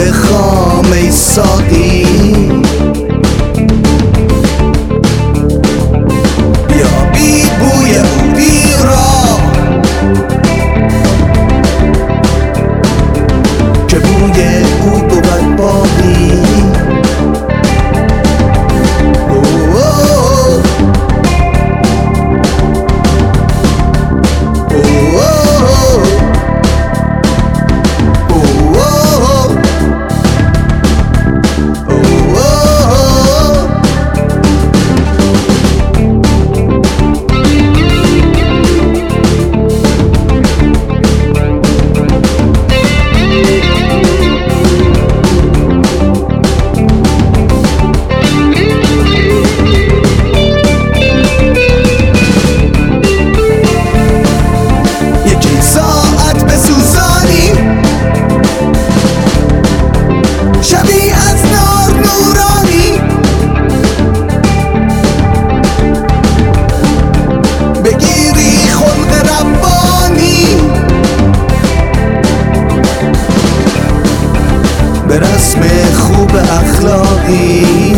خام ای ساقی، بیا بی بوی او بیرا که بوی او بود باقی. به رسم خوب اخلاقی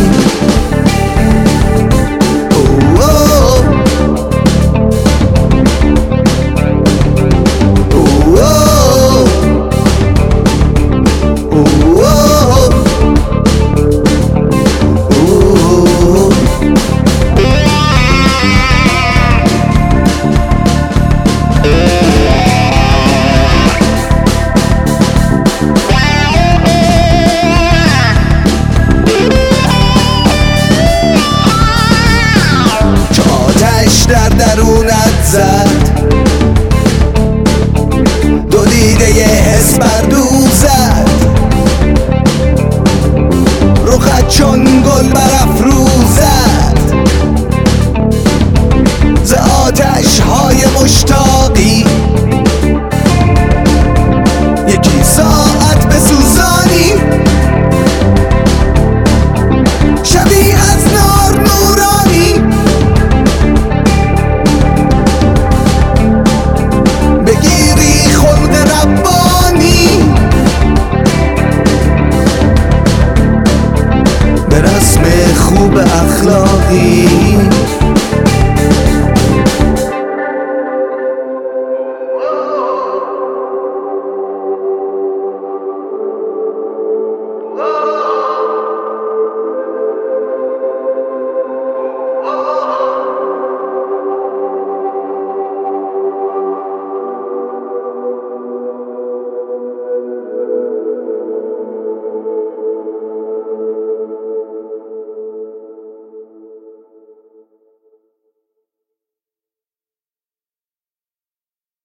در درونت زد، دو دیده ی حس بردوزد، رخت چون گل برافروزد، ز آتش های مشتاقی یکی ساعت بسوزانی، شبیه از نار نورانی، بگیری خلق ربانی، به رسم خوب اخلاقی.